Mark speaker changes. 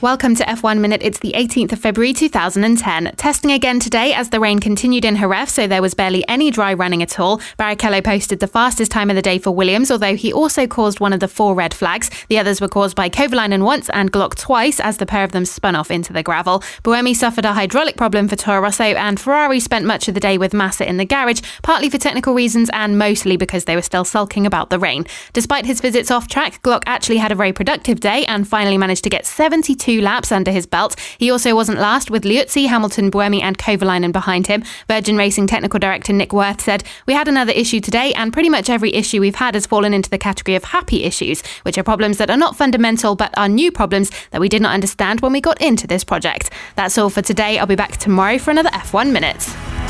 Speaker 1: Welcome to F1 Minute. It's the 18th of February 2010. Testing again today as the rain continued in Jerez, so there was barely any dry running at all. Barrichello posted the fastest time of the day for Williams, although he also caused one of the 4 red flags. The others were caused by Kovalainen once and Glock twice as the pair of them spun off into the gravel. Buemi suffered a hydraulic problem for Toro Rosso, and Ferrari spent much of the day with Massa in the garage, partly for technical reasons and mostly because they were still sulking about the rain. Despite his visits off track, Glock actually had a very productive day and finally managed to get 72 laps under his belt. He also wasn't last, with Liuzzi, Hamilton, Buemi and Kovalainen behind him. Virgin Racing technical director Nick Wirth said, "We had another issue today, and pretty much every issue we've had has fallen into the category of happy issues, which are problems that are not fundamental but are new problems that we did not understand when we got into this project." That's all for today. I'll be back tomorrow for another F1 Minute.